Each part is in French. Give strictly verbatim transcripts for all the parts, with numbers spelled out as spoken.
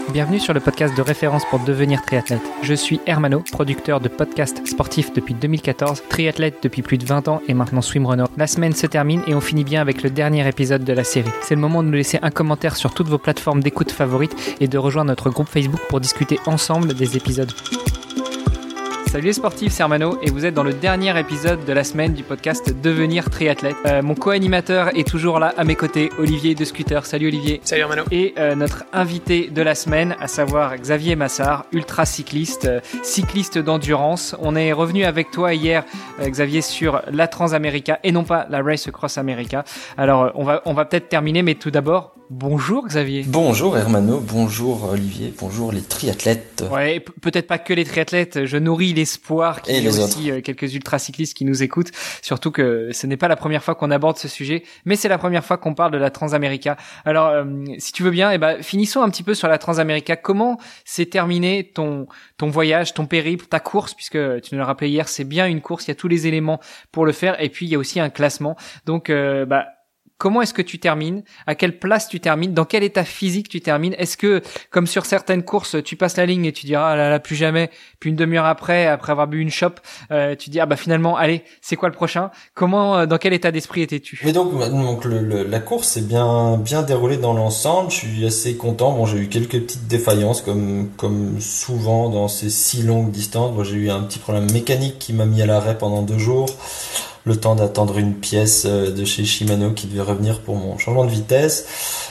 Bienvenue sur le podcast de référence pour devenir triathlète. Je suis Hermano, producteur de podcasts sportifs depuis deux mille quatorze, triathlète depuis plus de vingt ans et maintenant swimrunner. La semaine se termine et on finit bien avec le dernier épisode de la série. C'est le moment de nous laisser un commentaire sur toutes vos plateformes d'écoute favorites et de rejoindre notre groupe Facebook pour discuter ensemble des épisodes. Salut les sportifs, c'est Hermano et vous êtes dans le dernier épisode de la semaine du podcast Devenir triathlète. Euh, mon co-animateur est toujours là à mes côtés, Olivier de Scooter. Salut Olivier. Salut Hermano. Et euh, notre invité de la semaine, à savoir Xavier Massard, ultra cycliste, euh, cycliste d'endurance. On est revenu avec toi hier, euh, Xavier, sur la Transamerica et non pas la Race Across America. Alors euh, on va on va peut-être terminer, mais tout d'abord, bonjour Xavier. Bonjour Hermano, bonjour Olivier, bonjour les triathlètes. Ouais, p- peut-être pas que les triathlètes, je nourris l'espoir qu'il y ait aussi euh, quelques ultracyclistes qui nous écoutent, surtout que ce n'est pas la première fois qu'on aborde ce sujet, mais c'est la première fois qu'on parle de la Transamerica. Alors, euh, si tu veux bien, eh ben, finissons un petit peu sur la Transamerica. Comment s'est terminé ton ton voyage, ton périple, ta course, puisque tu nous l'as rappelé hier, c'est bien une course, il y a tous les éléments pour le faire, et puis il y a aussi un classement. Donc, euh, bah comment est-ce que tu termines? À quelle place tu termines? Dans quel état physique tu termines? Est-ce que, comme sur certaines courses, tu passes la ligne et tu diras ah là là plus jamais, puis une demi-heure après, après avoir bu une chope, euh, tu dis ah bah finalement allez, c'est quoi le prochain? Comment, dans quel état d'esprit étais-tu? Mais donc, donc le, le, la course s'est bien bien déroulée dans l'ensemble. Je suis assez content. Bon, j'ai eu quelques petites défaillances comme comme souvent dans ces si longues distances. Bon, j'ai eu un petit problème mécanique qui m'a mis à l'arrêt pendant deux jours. Le temps d'attendre une pièce de chez Shimano qui devait revenir pour mon changement de vitesse.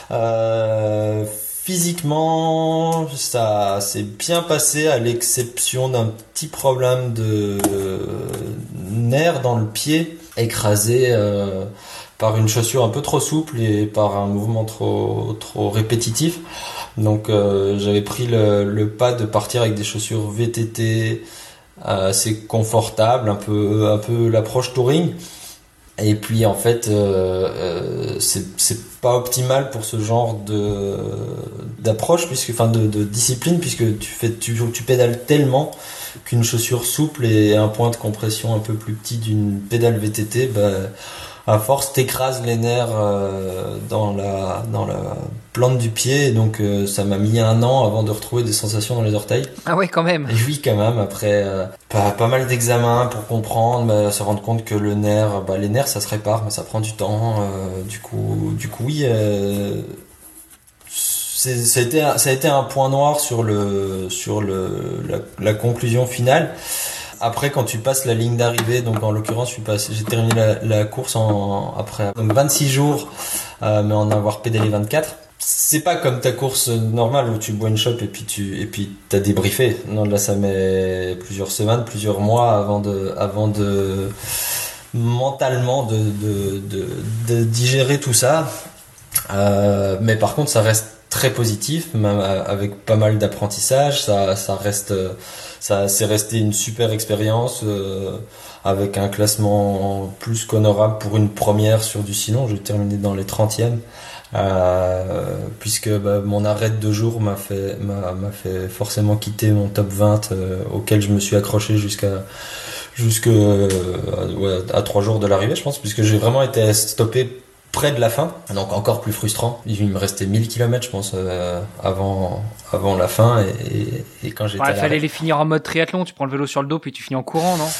Euh, physiquement, ça s'est bien passé à l'exception d'un petit problème de nerf dans le pied, écrasé euh, par une chaussure un peu trop souple et par un mouvement trop trop répétitif. Donc euh, j'avais pris le, le pas de partir avec des chaussures V T T assez confortable, un peu un peu l'approche touring, et puis en fait euh, euh, c'est c'est pas optimal pour ce genre de d'approche puisque enfin de, de discipline puisque tu fais tu tu pédales tellement qu'une chaussure souple et un point de compression un peu plus petit d'une pédale V T T, bah à force t'écrases les nerfs euh, dans la dans la plante du pied, et donc euh, ça m'a mis un an avant de retrouver des sensations dans les orteils. Ah ouais, quand même. Et oui, quand même, après euh, pas, pas mal d'examens pour comprendre, bah, se rendre compte que le nerf, bah, les nerfs ça se répare, mais ça prend du temps. Euh, du coup, du coup, oui, euh, c'est, ça a été, ça a été un point noir sur le, sur le, la, la conclusion finale. Après, quand tu passes la ligne d'arrivée, donc en l'occurrence, je suis passé, j'ai terminé la, la course en après donc vingt-six jours, euh, mais en avoir pédalé vingt-quatre. C'est pas comme ta course normale où tu bois une chope et puis tu et puis t'as débriefé. Non, là ça met plusieurs semaines, plusieurs mois avant de avant de mentalement de de de, de digérer tout ça. Euh, mais par contre, ça reste très positif, même avec pas mal d'apprentissage. Ça ça reste ça c'est resté une super expérience. Euh, avec un classement plus qu'honorable pour une première sur du sillon. J'ai terminé dans les trentièmes. Euh, puisque bah, mon arrêt de deux jours m'a fait m'a, m'a fait forcément quitter mon top vingt euh, auquel je me suis accroché jusqu'à jusque euh, ouais, à trois jours de l'arrivée, je pense, puisque j'ai vraiment été stoppé près de la fin, donc encore plus frustrant. Il me restait mille kilomètres, je pense, euh, avant avant la fin, et, et, et quand j'étais ouais, à il fallait les finir en mode triathlon. Tu prends le vélo sur le dos puis tu finis en courant, non?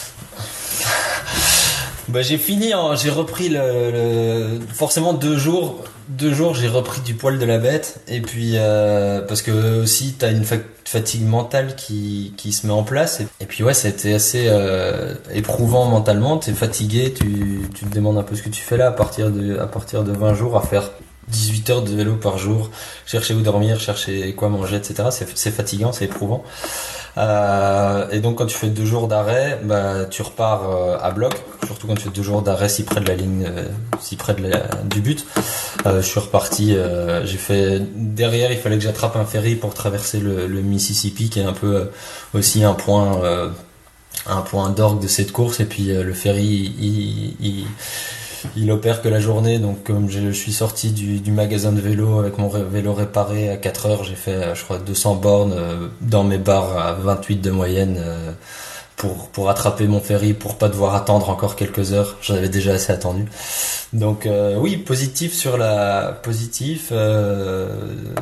Bah j'ai fini, en, j'ai repris le, le forcément deux jours, deux jours j'ai repris du poil de la bête, et puis euh, parce que aussi t'as une fa- fatigue mentale qui qui se met en place, et, et puis ouais, ça a été assez euh, éprouvant mentalement. T'es fatigué, tu tu te demandes un peu ce que tu fais là à partir de à partir de vingt jours à faire dix-huit heures de vélo par jour, chercher où dormir, chercher quoi manger, et cetera. C'est c'est fatigant, c'est éprouvant. Euh, et donc quand tu fais deux jours d'arrêt, bah tu repars euh, à bloc, surtout quand tu fais deux jours d'arrêt si près de la ligne, euh, si près de la, du but. Euh, je suis reparti, euh, j'ai fait derrière, il fallait que j'attrape un ferry pour traverser le, le Mississippi, qui est un peu euh, aussi un point euh, un point d'orgue de cette course. Et puis euh, le ferry, il, il il opère que la journée, donc comme je suis sorti du, du magasin de vélo avec mon vélo réparé à quatre heures, j'ai fait je crois deux cents bornes euh, dans mes barres à vingt-huit de moyenne euh, pour pour attraper mon ferry, pour pas devoir attendre encore quelques heures. J'en avais déjà assez attendu. Donc euh, oui, positif sur la positif. Euh,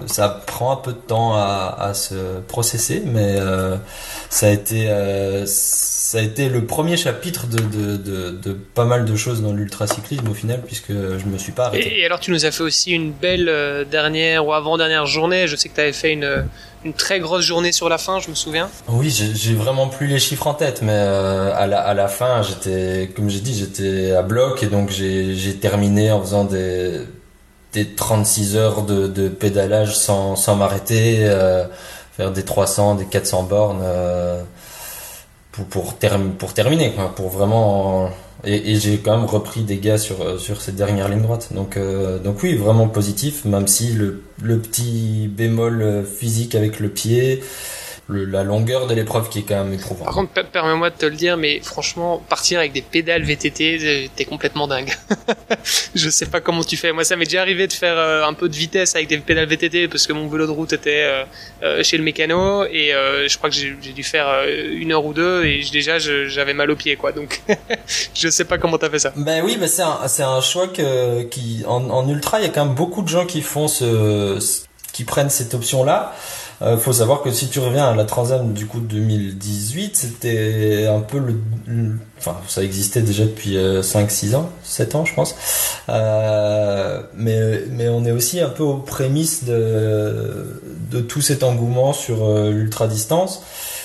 ça prend un peu de temps à, à se processer, mais euh, ça a été euh, ça a été le premier chapitre de, de, de, de pas mal de choses dans l'ultracyclisme au final, puisque je me suis pas arrêté. Et, et alors tu nous as fait aussi une belle euh, dernière ou avant-dernière journée. Je sais que tu avais fait une, une très grosse journée sur la fin, je me souviens. Oui, j'ai, j'ai vraiment plus les chiffres en tête, mais euh, à, la, à la fin, j'étais, comme j'ai dit, j'étais à bloc, et donc j'ai, j'ai terminé en faisant des, des trente-six heures de, de pédalage sans, sans m'arrêter, euh, faire des trois cents, des quatre cents bornes. Euh, pour pour, term- pour terminer quoi, pour vraiment et, et j'ai quand même repris des gars sur sur cette dernière ligne droite, donc euh, donc oui, vraiment positif, même si le le petit bémol physique avec le pied, le, la longueur de l'épreuve qui est quand même éprouvante. Par contre, permets-moi de te le dire, mais franchement, partir avec des pédales V T T, t'es complètement dingue. Je sais pas comment tu fais. Moi, ça m'est déjà arrivé de faire euh, un peu de vitesse avec des pédales V T T parce que mon vélo de route était euh, euh, chez le mécano, et euh, je crois que j'ai, j'ai dû faire euh, une heure ou deux, et je, déjà je, j'avais mal aux pieds, quoi. Donc, je sais pas comment t'as fait ça. Ben oui, mais c'est un c'est un choix que qui en, en ultra, il y a quand même beaucoup de gens qui font ce, ce qui prennent cette option là. Euh, faut savoir que si tu reviens à la Transam du coup deux mille dix-huit, c'était un peu le, le enfin ça existait déjà depuis euh, cinq six ans, sept ans je pense. Euh, mais mais on est aussi un peu aux prémices de de tout cet engouement sur euh, l'ultra distance.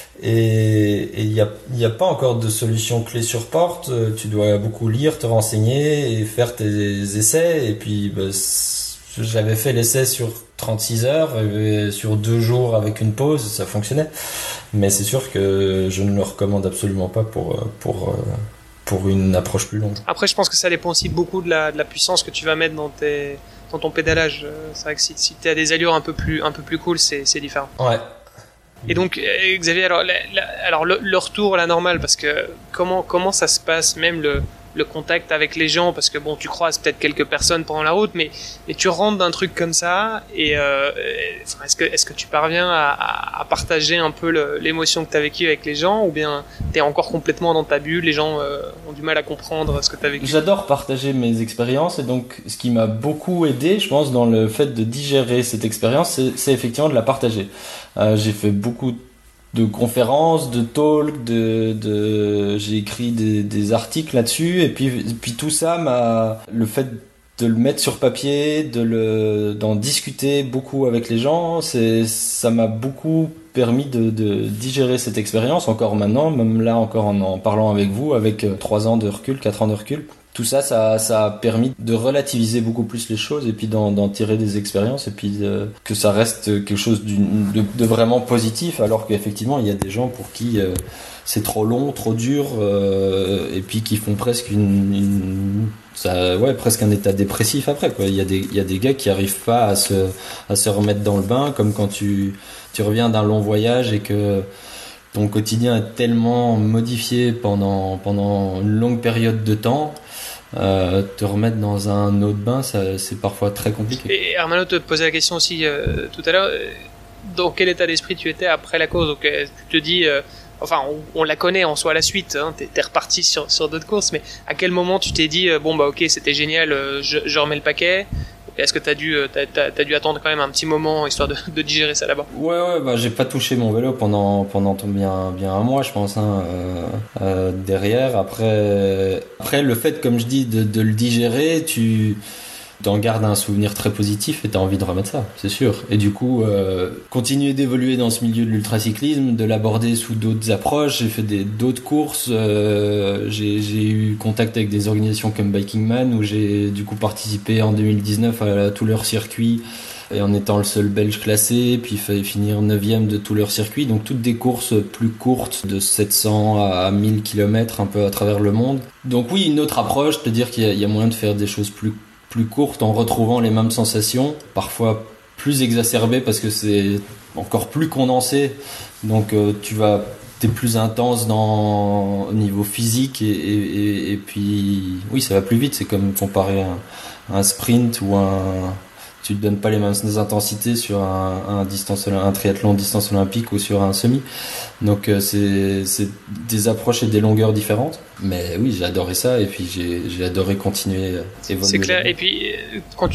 Et il y a il y a pas encore de solution clé sur porte. Tu dois beaucoup lire, te renseigner et faire tes essais. Et puis bah, j'avais fait l'essai sur trente-six heures, et sur deux jours avec une pause, ça fonctionnait. Mais c'est sûr que je ne le recommande absolument pas pour pour pour une approche plus longue. Après, je pense que ça dépend aussi beaucoup de la de la puissance que tu vas mettre dans tes dans ton pédalage. C'est vrai que si si t'es à des allures un peu plus un peu plus cool, c'est c'est différent. Ouais. Et donc, Xavier, alors, la, la, alors le, le retour, la normale, parce que comment comment ça se passe, même le le contact avec les gens, parce que bon, tu croises peut-être quelques personnes pendant la route, mais mais tu rentres d'un truc comme ça, et euh, est-ce que est-ce que tu parviens à, à, à partager un peu le, l'émotion que t'as vécue avec les gens, ou bien t'es encore complètement dans ta bulle, les gens euh, ont du mal à comprendre ce que t'as vécu? J'adore partager mes expériences, et donc ce qui m'a beaucoup aidé, je pense, dans le fait de digérer cette expérience, c'est, c'est effectivement de la partager. Euh, j'ai fait beaucoup de de conférences, de talks, de, de, j'ai écrit des, des articles là-dessus, et puis, et puis tout ça m'a, le fait de le mettre sur papier, de le, d'en discuter beaucoup avec les gens, c'est, ça m'a beaucoup permis de, de digérer cette expérience, encore maintenant, même là encore en en parlant avec vous, avec trois ans de recul, quatre ans de recul. Tout ça, ça, ça a permis de relativiser beaucoup plus les choses, et puis d'en, d'en tirer des expériences, et puis de, que ça reste quelque chose d'une, de, de vraiment positif, alors qu'effectivement il y a des gens pour qui euh, c'est trop long, trop dur, euh, et puis qui font presque une, une ça, ouais, presque un état dépressif après, quoi. Il y a des, il y a des gars qui arrivent pas à se, à se remettre dans le bain, comme quand tu, tu reviens d'un long voyage et que ton quotidien est tellement modifié pendant, pendant une longue période de temps. Euh, te remettre dans un eau de bain, ça, c'est parfois très compliqué. Et Armano te posait la question aussi euh, tout à l'heure, dans quel état d'esprit tu étais après la course? Donc euh, tu te dis, euh, enfin on, on la connaît en soi la suite, hein, t'es, t'es reparti sur, sur d'autres courses, mais à quel moment tu t'es dit, euh, bon bah ok c'était génial, euh, je, je remets le paquet? Est-ce que t'as dû, t'as, t'as, t'as dû attendre quand même un petit moment histoire de, de digérer ça là-bas? Ouais, ouais, bah j'ai pas touché mon vélo pendant pendant bien bien un mois, je pense, hein, euh, euh, derrière. Après, après le fait, comme je dis, de, de le digérer, tu t'en gardes un souvenir très positif et t'as envie de remettre ça, c'est sûr. Et du coup, euh, continuer d'évoluer dans ce milieu de l'ultracyclisme, de l'aborder sous d'autres approches. J'ai fait des d'autres courses. Euh, j'ai, j'ai eu contact avec des organisations comme Biking Man, où j'ai du coup participé en deux mille dix-neuf à, à tout leur circuit, et en étant le seul Belge classé, puis il fallait finir neuvième de tout leur circuit. Donc toutes des courses plus courtes, de sept cents à mille kilomètres, un peu à travers le monde. Donc oui, une autre approche, te dire qu'il y a, il y a moyen de faire des choses plus plus courte en retrouvant les mêmes sensations, parfois plus exacerbées parce que c'est encore plus condensé, donc euh, tu vas t'es plus intense dans au niveau physique, et, et, et puis oui, ça va plus vite. C'est comme comparer un, un sprint ou un, tu te donnes pas les mêmes intensités sur un, un distance un triathlon distance olympique ou sur un semi. Donc euh, c'est c'est des approches et des longueurs différentes, mais oui, j'ai adoré ça, et puis j'ai j'ai adoré continuer à évoluer. C'est clair. Et puis quand tu dis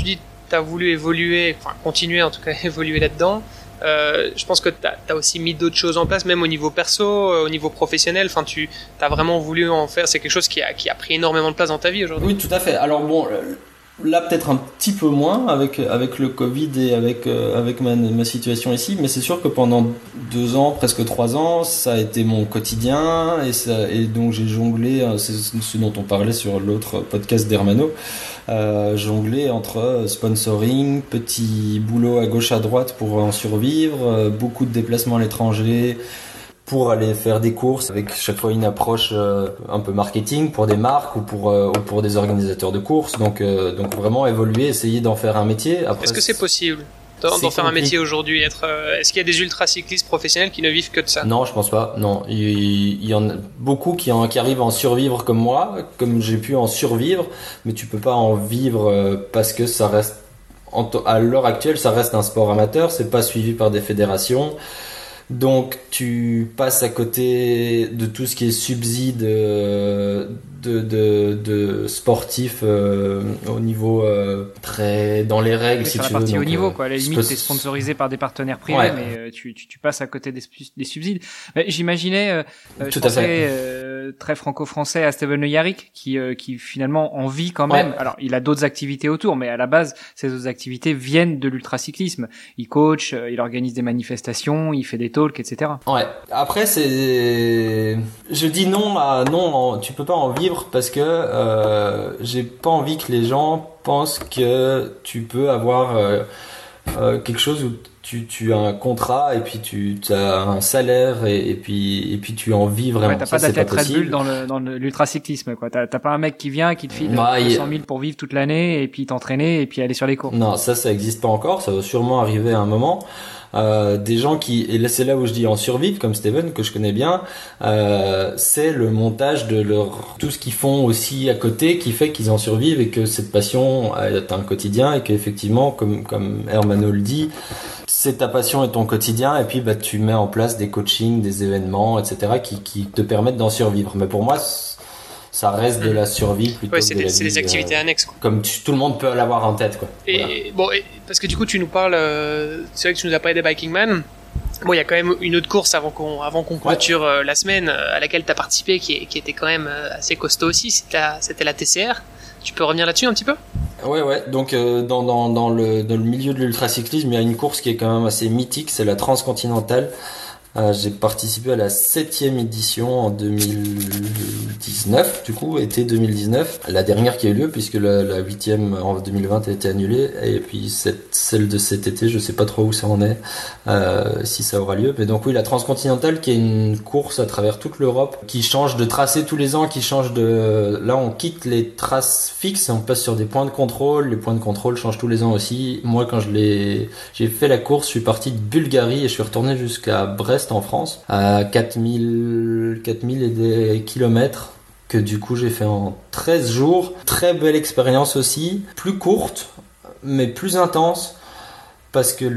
t'as voulu évoluer, enfin continuer en tout cas évoluer là-dedans. Euh, je pense que t'as, t'as aussi mis d'autres choses en place, même au niveau perso, euh, au niveau professionnel. Enfin, tu t'as vraiment voulu en faire. C'est quelque chose qui a qui a pris énormément de place dans ta vie aujourd'hui. Oui, tout à fait. Alors bon, là peut-être un petit peu moins avec avec le Covid et avec euh, avec ma ma situation ici, mais c'est sûr que pendant deux ans, presque trois ans, ça a été mon quotidien et ça et donc j'ai jonglé. C'est ce dont on parlait sur l'autre podcast d'Hermano. Euh, jongler entre sponsoring, petit boulot à gauche à droite pour en survivre, euh, beaucoup de déplacements à l'étranger pour aller faire des courses avec chaque fois une approche euh, un peu marketing pour des marques ou pour euh, ou pour des organisateurs de courses. Donc euh, donc vraiment évoluer, essayer d'en faire un métier. Après, est-ce que c'est possible d'en, d'en faire un métier aujourd'hui? Être, euh, est-ce qu'il y a des ultra-cyclistes professionnels qui ne vivent que de ça? Non, je pense pas. Non, il, il y en a beaucoup qui, en, qui arrivent à en survivre comme moi, comme j'ai pu en survivre, mais tu peux pas en vivre euh, parce que ça reste, en to- à l'heure actuelle, ça reste un sport amateur, c'est pas suivi par des fédérations. Donc tu passes à côté de tout ce qui est subside euh, de, de, de sportifs euh, au niveau euh, très dans les règles, si sur tu la veux. partie Donc, haut niveau, euh, quoi. À la limite, t'es sponsorisé par des partenaires privés, ouais. mais euh, tu, tu, tu passes à côté des, des subsides. Mais j'imaginais, euh, je Tout pensais à fait. euh, très franco-français à Steven Le Yarrick, qui, euh, qui finalement en vit quand même. Ouais. Alors, il a d'autres activités autour, mais à la base, ces autres activités viennent de l'ultracyclisme. Il coach, euh, il organise des manifestations, il fait des talks, et cetera. Ouais. Après, c'est, je dis non à non. En... Tu peux pas en vivre parce que euh, j'ai pas envie que les gens pensent que tu peux avoir euh, euh, quelque chose où tu, tu as un contrat et puis tu as un salaire et, et puis et puis tu en vis vraiment. Ouais, t'as ça, pas d'athlète c'est pas Red Bull dans le dans le, l'ultracyclisme, quoi. T'as, t'as pas un mec qui vient, qui te file ouais, deux cent mille pour vivre toute l'année et puis t'entraîner et puis aller sur les cours. Non, ça, ça existe pas encore. Ça va sûrement arriver à un moment. Euh, des gens qui, et là c'est là où je dis en survivre, comme Steven que je connais bien, euh, c'est le montage de leur tout ce qu'ils font aussi à côté qui fait qu'ils en survivent et que cette passion est un quotidien et qu'effectivement, comme comme Hermano le dit, c'est ta passion et ton quotidien et puis bah tu mets en place des coachings, des événements, et cetera qui qui te permettent d'en survivre. Mais pour moi, ça reste de la survie plutôt ouais, que c'est de des, la c'est vie, des activités euh, annexes, quoi. Comme tu, tout le monde peut l'avoir en tête, quoi. Et Voilà. bon, et, parce que du coup, tu nous parles, euh, c'est vrai que tu nous as parlé des Biking Man. Bon, il y a quand même une autre course avant qu'on, avant qu'on clôture euh, la semaine euh, à laquelle tu as participé, qui, qui était quand même euh, assez costaud aussi. C'était la, c'était la T C R. Tu peux revenir là-dessus un petit peu? Ouais, ouais. Donc euh, dans dans dans le dans le milieu de l'ultracyclisme, il y a une course qui est quand même assez mythique, c'est la Transcontinentale. Euh, j'ai participé à la septième édition en deux mille dix-neuf, du coup, été deux mille dix-neuf. La dernière qui a eu lieu, puisque la, la huitième en deux mille vingt a été annulée. Et puis cette, celle de cet été, je sais pas trop où ça en est, euh, si ça aura lieu. Mais donc oui, la Transcontinentale, qui est une course à travers toute l'Europe, qui change de tracé tous les ans, qui change de... Là, on quitte les traces fixes et on passe sur des points de contrôle. Les points de contrôle changent tous les ans aussi. Moi, quand je l'ai... j'ai fait la course, je suis parti de Bulgarie et je suis retourné jusqu'à Brest en France, à quatre mille, quatre mille et des kilomètres, que du coup j'ai fait en treize jours. Très belle expérience aussi, plus courte, mais plus intense, parce que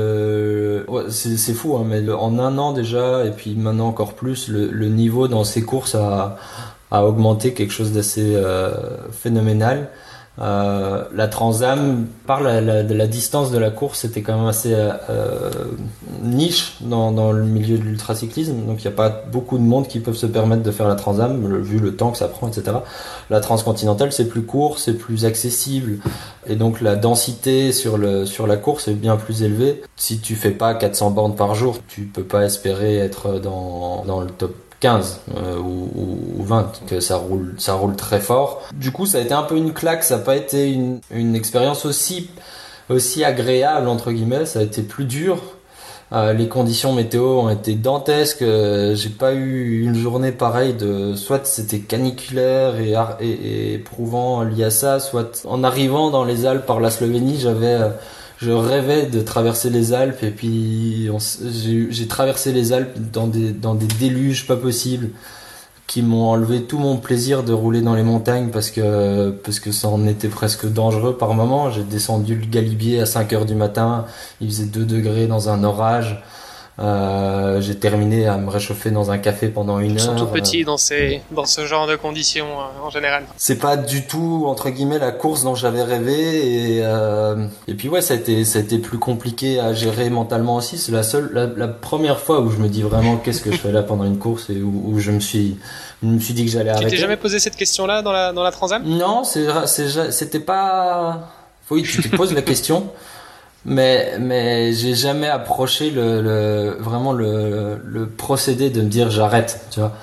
le, ouais, c'est, c'est fou, hein, mais le... en un an déjà, et puis maintenant encore plus, le, le niveau dans ces courses a, a augmenté, quelque chose d'assez euh, phénoménal. Euh, la Transam, par la, la, de la distance de la course, c'était quand même assez euh, niche dans, dans le milieu de l'ultracyclisme, donc il n'y a pas beaucoup de monde qui peuvent se permettre de faire la Transam, le, vu le temps que ça prend, et cetera. La Transcontinentale, c'est plus court, c'est plus accessible, et donc la densité sur, le, sur la course est bien plus élevée. Si tu fais pas quatre cents bornes par jour, tu peux pas espérer être dans, dans le top quinze euh, ou, ou vingt, que ça roule ça roule très fort. Du coup, ça a été un peu une claque, ça n'a pas été une, une expérience aussi aussi agréable entre guillemets, ça a été plus dur. Euh, les conditions météo ont été dantesques, euh, j'ai pas eu une journée pareille de soit c'était caniculaire et, et, et éprouvant lié à ça, soit en arrivant dans les Alpes par la Slovénie, j'avais euh, je rêvais de traverser les Alpes et puis on, j'ai, j'ai traversé les Alpes dans des, dans des déluges pas possibles qui m'ont enlevé tout mon plaisir de rouler dans les montagnes parce que, parce que ça en était presque dangereux par moment. J'ai descendu le Galibier à cinq heures du matin, il faisait deux degrés dans un orage. Euh, j'ai terminé à me réchauffer dans un café pendant une Ils heure. Ils sont tout petits dans ces, dans ce genre de conditions, euh, en général. C'est pas du tout, entre guillemets, la course dont j'avais rêvé, et, euh, et puis ouais, ça a été, ça a été plus compliqué à gérer mentalement aussi. C'est la seule, la, la première fois où je me dis vraiment qu'est-ce que je fais là pendant une course, et où, où je me suis, je me suis dit que j'allais arrêter. Tu t'es jamais posé cette question-là dans la, dans la Transam? Non, c'est, c'est, c'était pas, oui, tu te poses la question. Mais mais j'ai jamais approché le, le vraiment le le procédé de me dire j'arrête, tu vois.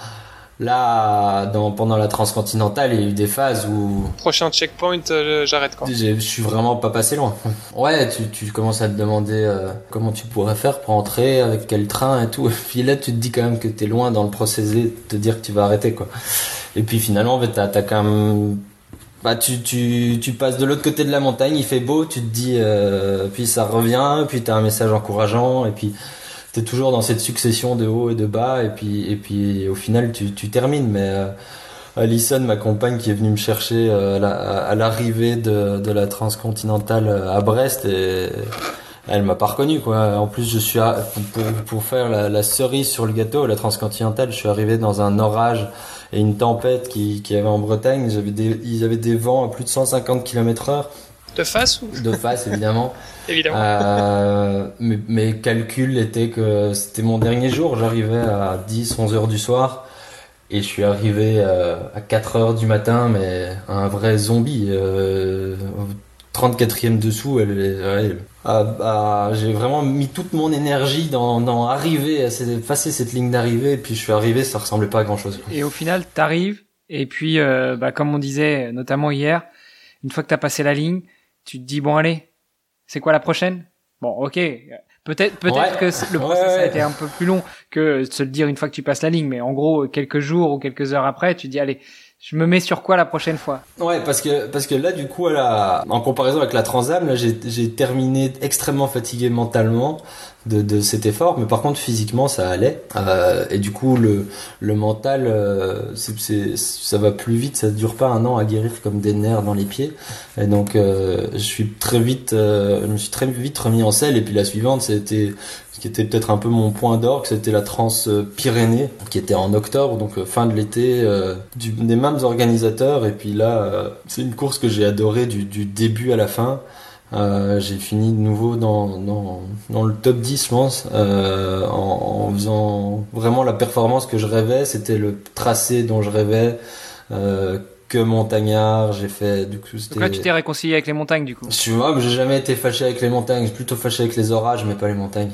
Là, dans pendant la transcontinentale, il y a eu des phases où prochain checkpoint, euh, j'arrête quoi. Je suis vraiment pas passé loin. Ouais, tu tu commences à te demander euh, comment tu pourrais faire pour entrer, avec quel train et tout. Et puis là, tu te dis quand même que t'es loin dans le procédé de te dire que tu vas arrêter, quoi. Et puis finalement, en fait, t'as t'as quand même Bah tu tu tu passes de l'autre côté de la montagne, il fait beau, tu te dis euh, puis ça revient, puis t'as un message encourageant, et puis t'es toujours dans cette succession de hauts et de bas, et puis et puis au final tu tu termines. Mais euh, Alison, ma compagne, qui est venue me chercher euh, à, la, à l'arrivée de de la transcontinentale à Brest, et elle m'a pas reconnu, quoi. En plus, je suis à, pour pour faire la, la cerise sur le gâteau, la transcontinentale, je suis arrivé dans un orage et une tempête qui qui avait en Bretagne. J'avais des ils avaient des vents à plus de cent cinquante kilomètres heure. De face ou De face, évidemment. Évidemment. Euh, mes, mes calculs étaient que c'était mon dernier jour. J'arrivais à dix, onze heures du soir, et je suis arrivé euh, à quatre heures du matin, mais un vrai zombie. Euh, trente-quatrième dessous, elle, elle, elle ah, bah, j'ai vraiment mis toute mon énergie dans, dans arriver à passer cette ligne d'arrivée, et puis je suis arrivé, ça ressemblait pas à grand chose. Et au final, t'arrives, et puis, euh, bah, comme on disait, notamment hier, une fois que t'as passé la ligne, tu te dis, bon, allez, c'est quoi la prochaine? Bon, ok. Peut-être, peut-être ouais. que le process ouais, ouais. a été un peu plus long que de se le dire une fois que tu passes la ligne, mais en gros, quelques jours ou quelques heures après, tu te dis, allez, je me mets sur quoi la prochaine fois? Ouais, parce que parce que là, du coup, à la, en comparaison avec la Transam, là, j'ai j'ai terminé extrêmement fatigué mentalement de de cet effort, mais par contre physiquement ça allait. Euh, et du coup, le le mental, euh, c'est c'est ça va plus vite, ça dure pas un an à guérir comme des nerfs dans les pieds. Et donc, euh, je suis très vite, euh, je me suis très vite remis en selle. Et puis la suivante, c'était ce qui était peut-être un peu mon point d'orgue, c'était la Trans-Pyrénées, qui était en octobre, donc fin de l'été, euh, du, des mêmes organisateurs. Et puis là, euh, c'est une course que j'ai adorée du, du début à la fin. Euh, j'ai fini de nouveau dans, dans, dans le top dix, je pense, euh, en, en faisant vraiment la performance que je rêvais. C'était le tracé dont je rêvais, euh, que montagnard, j'ai fait, du coup, c'était... Donc là, tu t'es réconcilié avec les montagnes, du coup. Tu vois, j'ai jamais été fâché avec les montagnes, j'ai plutôt fâché avec les orages, mais pas les montagnes.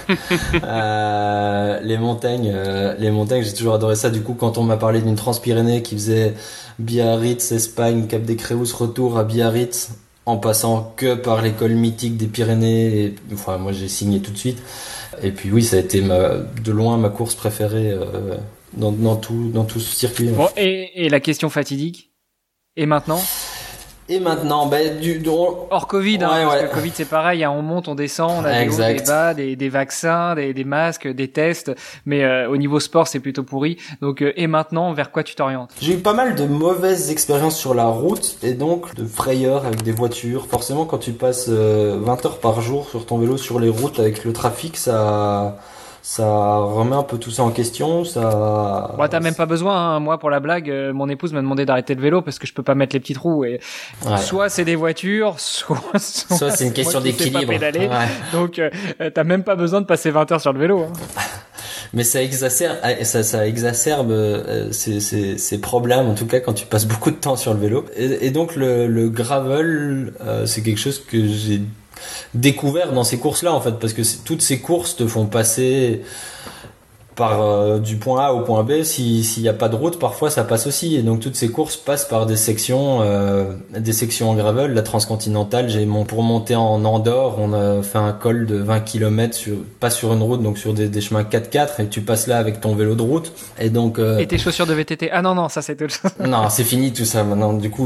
euh, les montagnes, euh, les montagnes, j'ai toujours adoré ça. Du coup, quand on m'a parlé d'une Transpyrénées qui faisait Biarritz, Espagne, Cap des Créus, retour à Biarritz, en passant que par l'école mythique des Pyrénées, et, enfin, moi, j'ai signé tout de suite. Et puis oui, ça a été ma, de loin ma course préférée, euh, Dans, dans tout dans tout ce circuit. Bon, et et la question fatidique. Et maintenant? Et maintenant, ben du, du hors Covid, hein, ouais, parce ouais. que Covid c'est pareil, hein, on monte, on descend, on a exact. des hauts, des bas, des des vaccins, des des masques, des tests, mais euh, au niveau sport c'est plutôt pourri. Donc euh, et maintenant, vers quoi tu t'orientes? J'ai eu pas mal de mauvaises expériences sur la route, et donc de frayeurs avec des voitures. Forcément, quand tu passes euh, vingt heures par jour sur ton vélo sur les routes avec le trafic, ça ça remet un peu tout ça en question, ça... Ouais, t'as même pas besoin, hein. Moi, pour la blague, euh, mon épouse m'a demandé d'arrêter le vélo parce que je peux pas mettre les petits trous, et ouais. soit c'est des voitures, soit, soit, soit c'est une question d'équilibre. Pas pédaler. Ouais. Donc, euh, t'as même pas besoin de passer vingt heures sur le vélo, hein. Mais ça exacerbe, ça, ça exacerbe euh, ces, ces, ces problèmes, en tout cas quand tu passes beaucoup de temps sur le vélo. Et, et donc le, le gravel, euh, c'est quelque chose que j'ai découvert dans ces courses-là, en fait, parce que toutes ces courses te font passer par euh, du point A au point B. Si s'il y a pas de route, parfois ça passe aussi, et donc toutes ces courses passent par des sections euh, des sections en gravel. La transcontinentale, j'ai mon pour monter en Andorre, on a fait un col de vingt kilomètres sur pas sur une route, donc sur des, des chemins quatre quatre, et tu passes là avec ton vélo de route, et donc euh... et tes chaussures de V T T. Ah non non, ça c'était non, c'est fini tout ça maintenant. Du coup,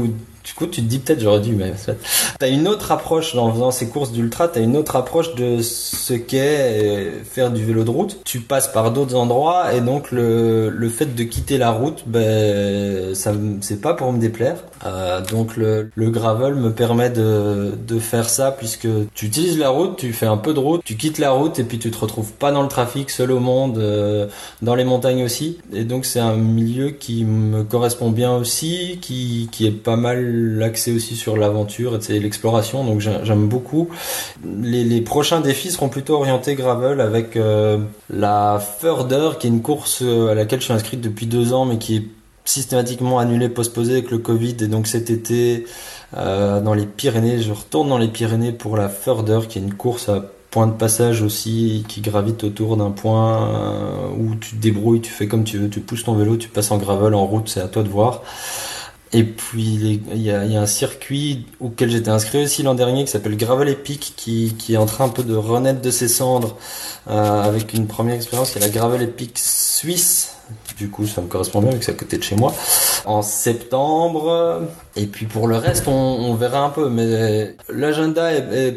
Du coup, tu te dis peut-être j'aurais dû, mais t'as une autre approche en faisant ces courses d'ultra, t'as une autre approche de ce qu'est faire du vélo de route. Tu passes par d'autres endroits et donc le le fait de quitter la route, ben ça c'est pas pour me déplaire. Euh, donc le le gravel me permet de de faire ça puisque tu utilises la route, tu fais un peu de route, tu quittes la route et puis tu te retrouves pas dans le trafic, seul au monde, euh, dans les montagnes aussi. Et donc c'est un milieu qui me correspond bien aussi, qui qui est pas mal l'accès aussi sur l'aventure et l'exploration, donc j'aime beaucoup. Les, les prochains défis seront plutôt orientés gravel avec euh, la Further, qui est une course à laquelle je suis inscrit depuis deux ans, mais qui est systématiquement annulée, postposée avec le Covid. Et donc cet été, euh, dans les Pyrénées, je retourne dans les Pyrénées pour la Further, qui est une course à point de passage aussi, qui gravite autour d'un point euh, où tu te débrouilles, tu fais comme tu veux, tu pousses ton vélo, tu passes en gravel, en route, c'est à toi de voir. Et puis il y a, y a un circuit auquel j'étais inscrit aussi l'an dernier qui s'appelle Gravel Epic, qui, qui est en train un peu de renaître de ses cendres euh, avec une première expérience qui est la Gravel Epic Suisse. Du coup ça me correspond bien vu que c'est à côté de chez moi, en septembre. Et puis pour le reste on, on verra un peu, mais l'agenda est, est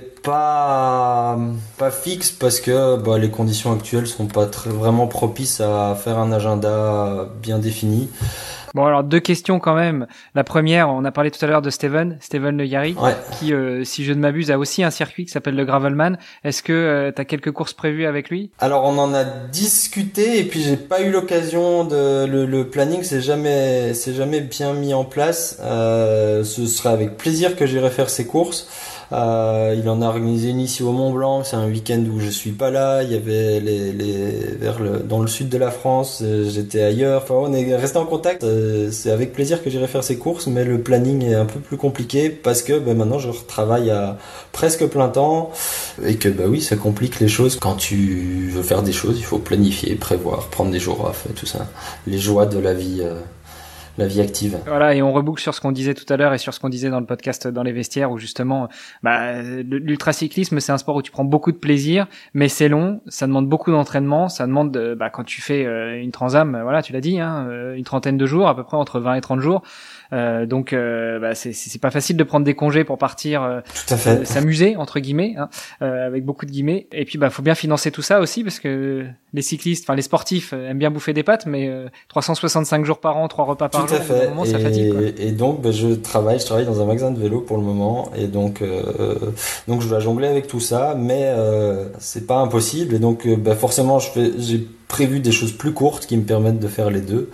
pas pas fixe parce que bah, les conditions actuelles sont pas très, vraiment propices à faire un agenda bien défini. Bon, alors deux questions quand même. La première, on a parlé tout à l'heure de Steven, Steven Le Yarry, ouais. qui, euh, si je ne m'abuse, a aussi un circuit qui s'appelle le Gravelman. Est-ce que euh, tu as quelques courses prévues avec lui ? Alors, on en a discuté et puis j'ai pas eu l'occasion de... Le, le planning s'est jamais, s'est jamais bien mis en place. Euh, ce serait avec plaisir que j'irai faire ces courses. Euh, il en a organisé une ici au Mont Blanc, c'est un week-end où je suis pas là, il y avait les, les vers le, dans le sud de la France, j'étais ailleurs, enfin on est resté en contact, euh, c'est avec plaisir que j'irai faire ces courses, mais le planning est un peu plus compliqué parce que ben, maintenant je retravaille à presque plein temps et que bah oui ça complique les choses. Quand tu veux faire des choses, il faut planifier, prévoir, prendre des jours off et tout ça, les joies de la vie euh, la vie active. Voilà, et on reboucle sur ce qu'on disait tout à l'heure et sur ce qu'on disait dans le podcast Dans les vestiaires où justement, bah, l'ultracyclisme c'est un sport où tu prends beaucoup de plaisir, mais c'est long, ça demande beaucoup d'entraînement, ça demande, de, bah, quand tu fais euh, une Transam, voilà, tu l'as dit, hein, une trentaine de jours, à peu près entre vingt et trente jours. Euh, donc euh, bah, c'est c'est pas facile de prendre des congés pour partir euh, tout à fait. Euh, s'amuser entre guillemets, hein, euh, avec beaucoup de guillemets. Et puis bah faut bien financer tout ça aussi parce que les cyclistes, enfin les sportifs euh, aiment bien bouffer des pâtes, mais euh, trois cent soixante-cinq jours par an, trois repas par tout jour, à fait. au moment, ça et, fatigue. Quoi. Et donc bah, je travaille, je travaille dans un magasin de vélo pour le moment, et donc euh, donc je dois jongler avec tout ça, mais euh, c'est pas impossible. Et donc euh, bah, forcément je fais, j'ai prévu des choses plus courtes qui me permettent de faire les deux.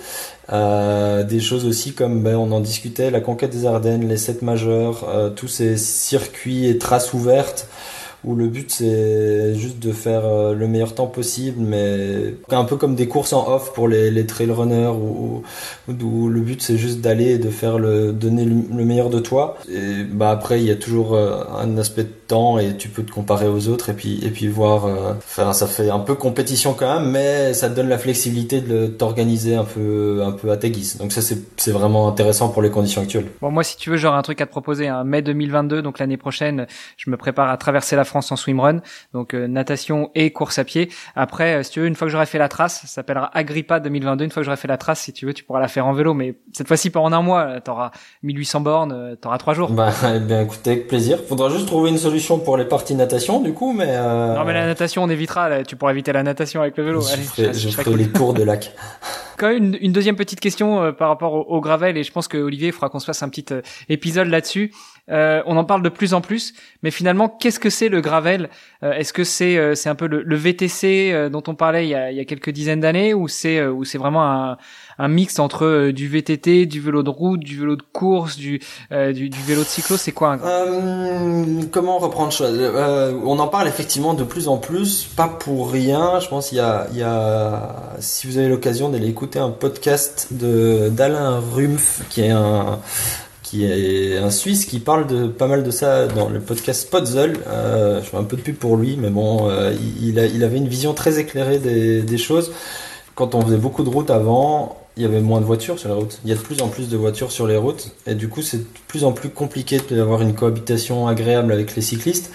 Euh, des choses aussi comme ben, on en discutait, la conquête des Ardennes, les sept majeurs, euh, tous ces circuits et traces ouvertes où le but c'est juste de faire euh, le meilleur temps possible, mais un peu comme des courses en off pour les, les trail runners où, où, où le but c'est juste d'aller et de faire le donner le, le meilleur de toi. Et bah après il y a toujours euh, un aspect de temps et tu peux te comparer aux autres et puis et puis voir euh, faire ça fait un peu compétition quand même, mais ça te donne la flexibilité de t'organiser un peu un peu à tes guises. Donc ça c'est c'est vraiment intéressant pour les conditions actuelles. Bon moi si tu veux j'aurais un truc à te proposer, hein. mai deux mille vingt-deux, donc l'année prochaine, je me prépare à traverser la France en swimrun, donc euh, natation et course à pied. Après, euh, si tu veux, une fois que j'aurai fait la trace, ça s'appellera Agrippa deux mille vingt-deux. Une fois que j'aurai fait la trace, si tu veux, tu pourras la faire en vélo, mais cette fois-ci pas en un mois. T'auras mille huit cents bornes, euh, t'auras trois jours. Bah, eh bien, écoutez, avec plaisir. Faudra juste trouver une solution pour les parties natation, du coup, mais. Euh... Non, mais la natation, on évitera. Là. Tu pourras éviter la natation avec le vélo. Je Allez, ferai, je, je je ferai les tours de lac. Quand même une, une deuxième petite question euh, par rapport au, au gravel, et je pense que Olivier, il faudra qu'on se fasse un petit euh, épisode là-dessus. Euh, on en parle de plus en plus, mais finalement, qu'est-ce que c'est le gravel ? euh, Est-ce que c'est euh, c'est un peu le, le V T C euh, dont on parlait il y a, il y a quelques dizaines d'années, ou c'est euh, ou c'est vraiment un, un mix entre euh, du V T T, du vélo de route, du vélo de course, du euh, du, du vélo de cyclo ? C'est quoi un gravel ? euh, Comment reprendre ça ? euh, On en parle effectivement de plus en plus, pas pour rien. Je pense qu'il y a il y a si vous avez l'occasion d'aller écouter un podcast de d'Alain Rumpf, qui est un qui est un Suisse qui parle de pas mal de ça dans le podcast Spotzel. Euh, je fais un peu de pub pour lui, mais bon, euh, il, a, il avait une vision très éclairée des, des choses. Quand on faisait beaucoup de routes avant, il y avait moins de voitures sur les routes. Il y a de plus en plus de voitures sur les routes, et du coup, c'est de plus en plus compliqué d'avoir une cohabitation agréable avec les cyclistes.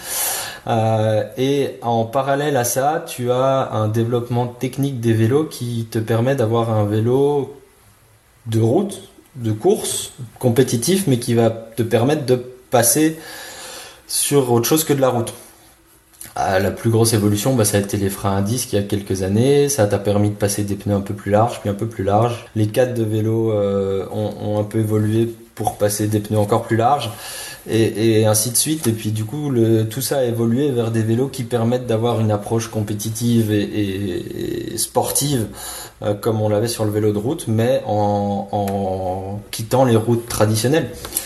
Euh, et en parallèle à ça, tu as un développement technique des vélos qui te permet d'avoir un vélo de route de course compétitif, mais qui va te permettre de passer sur autre chose que de la route. Ah, la plus grosse évolution, bah, ça a été les freins à disque il y a quelques années. Ça t'a permis de passer des pneus un peu plus larges, puis un peu plus larges. Les cadres de vélo euh, ont, ont un peu évolué pour passer des pneus encore plus larges, et, et ainsi de suite. Et puis du coup, le, tout ça a évolué vers des vélos qui permettent d'avoir une approche compétitive et, et, et sportive, euh, comme on l'avait sur le vélo de route, mais en, en quittant les routes traditionnelles.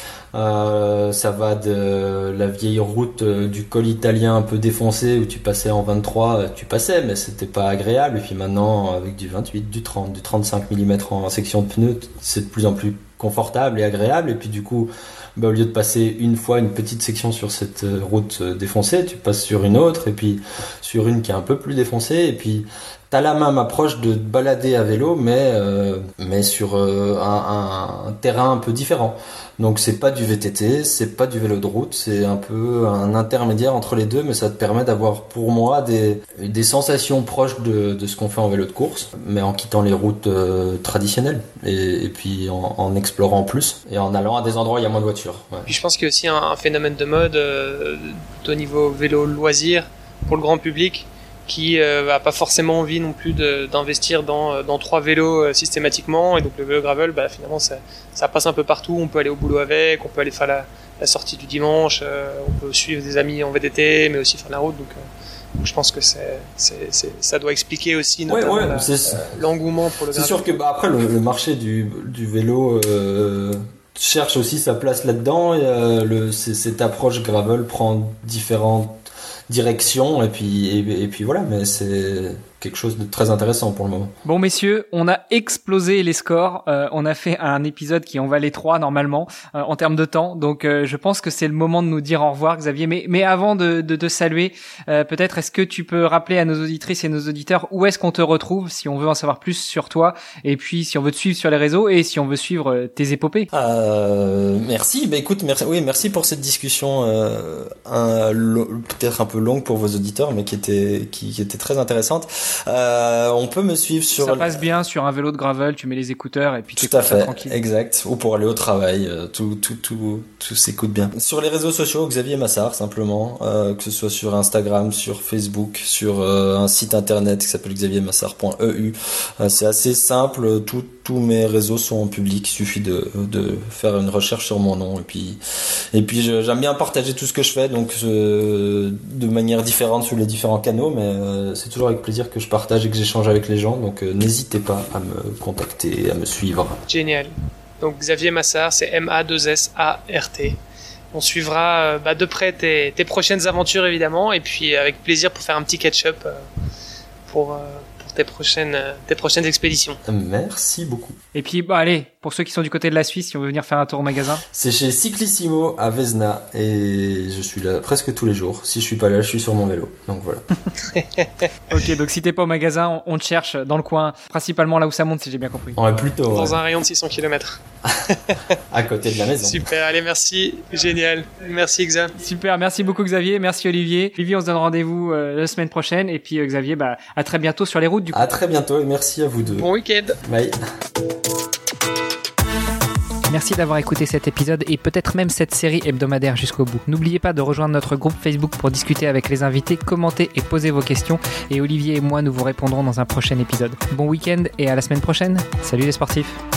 Euh, ça va de la vieille route du col italien un peu défoncé où tu passais en vingt-trois, tu passais, mais c'était pas agréable. Et puis maintenant, avec du vingt-huit, du trente, du trente-cinq millimètres en section de pneus, c'est de plus en plus confortable et agréable. Et puis du coup, bah, au lieu de passer une fois une petite section sur cette route défoncée, tu passes sur une autre, et puis sur une qui est un peu plus défoncée, et puis t'as la même approche de te balader à vélo, mais euh, mais sur euh, un, un terrain un peu différent. Donc c'est pas du V T T, c'est pas du vélo de route, c'est un peu un intermédiaire entre les deux, mais ça te permet d'avoir pour moi des des sensations proches de de ce qu'on fait en vélo de course, mais en quittant les routes euh, traditionnelles, et, et puis en, en explorant plus et en allant à des endroits où il y a moins de voitures. Ouais. Puis je pense qu'il y a aussi un, un phénomène de mode euh, au niveau vélo loisir pour le grand public, qui euh, a pas forcément envie non plus de, d'investir dans, dans trois vélos euh, systématiquement, et donc le vélo gravel, bah, finalement ça, ça passe un peu partout, on peut aller au boulot avec, on peut aller faire la, la sortie du dimanche, euh, on peut suivre des amis en V T T, mais aussi faire la route, donc, euh, donc je pense que c'est, c'est, c'est, ça doit expliquer aussi notamment ouais, ouais, la, c'est, euh, l'engouement pour le c'est gravel. sûr que bah, après le, le marché du, du vélo euh, cherche aussi sa place là-dedans, et euh, le, c'est, cette approche gravel prend différentes direction, et puis et, et puis voilà, mais c'est quelque chose de très intéressant pour le moment. Bon messieurs, on a explosé les scores, euh, on a fait un épisode qui en valait trois normalement euh, en termes de temps, donc euh, je pense que c'est le moment de nous dire au revoir Xavier, mais mais avant de de te saluer, euh, peut-être est-ce que tu peux rappeler à nos auditrices et nos auditeurs où est-ce qu'on te retrouve si on veut en savoir plus sur toi, et puis si on veut te suivre sur les réseaux et si on veut suivre tes épopées. Euh, merci, bah écoute, merci, oui, merci pour cette discussion euh, un, lo, peut-être un peu longue pour vos auditeurs, mais qui était qui, qui était très intéressante. Euh, on peut me suivre sur... Ça passe bien sur un vélo de gravel, tu mets les écouteurs et puis tu tout à fait, tranquille. Exact. Ou pour aller au travail, euh, tout, tout, tout, tout s'écoute bien. Sur les réseaux sociaux, Xavier Massard, simplement, euh, que ce soit sur Instagram, sur Facebook, sur euh, un site internet qui s'appelle xavier massard point e u. Euh, c'est assez simple, tout, tous mes réseaux sont en public, il suffit de, de faire une recherche sur mon nom, et puis, et puis je, j'aime bien partager tout ce que je fais, donc euh, de manière différente sur les différents canaux, mais euh, c'est toujours avec plaisir que je partage et que j'échange avec les gens, donc euh, n'hésitez pas à me contacter, à me suivre. Génial. Donc Xavier Massard, c'est M A deux S A R T. On suivra euh, bah, de près tes, tes prochaines aventures évidemment, et puis avec plaisir pour faire un petit catch-up euh, pour, euh, pour tes prochaines, euh, tes prochaines expéditions. Merci beaucoup. Et puis bah allez, pour ceux qui sont du côté de la Suisse, si on veut venir faire un tour au magasin. C'est chez Cyclissimo à Vesna, et je suis là presque tous les jours. Si je suis pas là, je suis sur mon vélo. Donc voilà. Ok, donc si t'es pas au magasin, on, on te cherche dans le coin, principalement là où ça monte, si j'ai bien compris. On est plutôt dans ouais. un rayon de six cents kilomètres. À côté de la maison. Super, allez, merci, génial. Merci Xa. Super, merci beaucoup Xavier, merci Olivier. Olivier, on se donne rendez-vous euh, la semaine prochaine, et puis euh, Xavier, bah à très bientôt sur les routes du coup. À très bientôt, et merci à vous deux. Bon week-end. Bye. Merci d'avoir écouté cet épisode et peut-être même cette série hebdomadaire jusqu'au bout. N'oubliez pas de rejoindre notre groupe Facebook pour discuter avec les invités, commenter et poser vos questions. Et Olivier et moi, nous vous répondrons dans un prochain épisode. Bon week-end et à la semaine prochaine. Salut les sportifs.